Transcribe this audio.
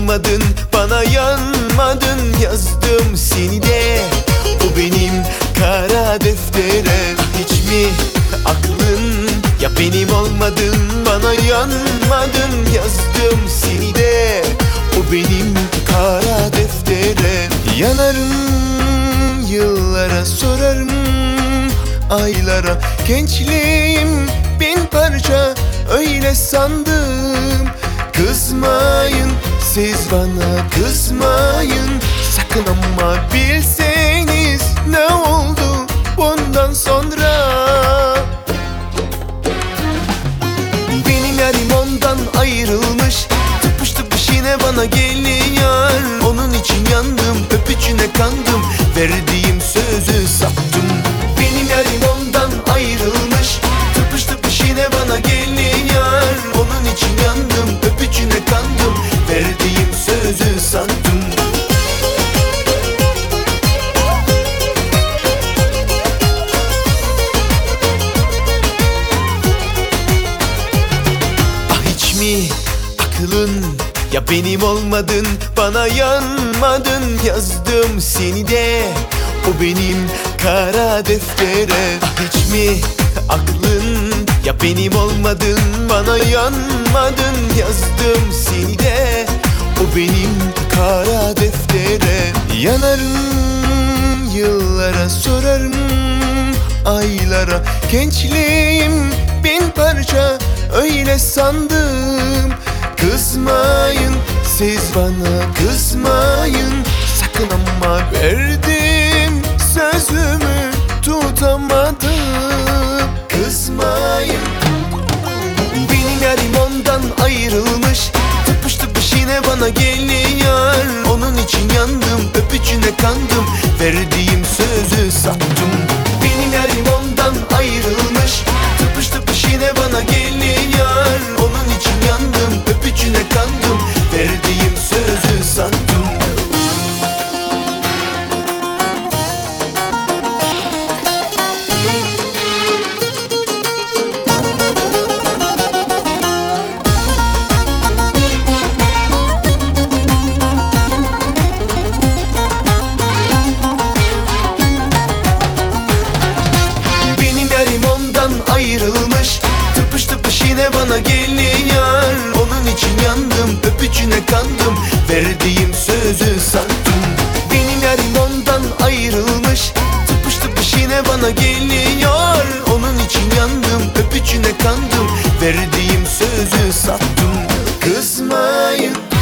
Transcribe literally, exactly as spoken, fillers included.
olmadın, bana yanmadın. Yazdım seni de o benim kara deftere. Hiç mi aklın, ya benim olmadın, bana yanmadın. Yazdım seni de o benim kara deftere. Yanarım yıllara, sorarım aylara. Gençliğim bin parça, öyle sandım. Kızmayın siz bana, kızmayın sakın, ama bilseniz ne oldu bundan sonra. Benim yarim ondan ayrılmış, tıpış tıpış yine bana geliyor. Onun için yandım, öpücüne kandım, verdiğim sözü sattım. Benim yarim ondan ayrılmış, tıpış tıpış yine bana geliyor. Onun için yandım, öpücüne kandım, verdiğim sözü sattım. Ah hiç mi aklın, ya benim olmadın, bana yanmadın. Yazdım seni de o benim kara deftere. Ah hiç mi aklın, ya benim olmadın, bana yanmadın. Yazdım seni de o benim kara deftere. Yanarım yıllara, sorarım aylara. Gençliğim bin parça, öyle sandım. Kızmayın siz bana, kızmayın sakın, ama verdim sözümü tutamadım. Kızmayın. Benim yarim ondan ayrılmış, tıpış tıpış yine bana geliyor. Onun için yandım, öpücüne kandım, verdiğim sözü sattım. Benim yarim ondan ayrılmış, tıpış tıpış yine bana geliyor. Onun için yandım, öpücüne kandım, verdiğim sözü sattım. Ayrılmış, tıpış tıpış yine bana geliyor. Onun için yandım, öpücüne kandım, verdiğim sözü sattım. Benim yarim ondan ayrılmış, tıpış tıpış yine bana geliyor. Onun için yandım, öpücüne kandım, verdiğim sözü sattım. Kızmayın.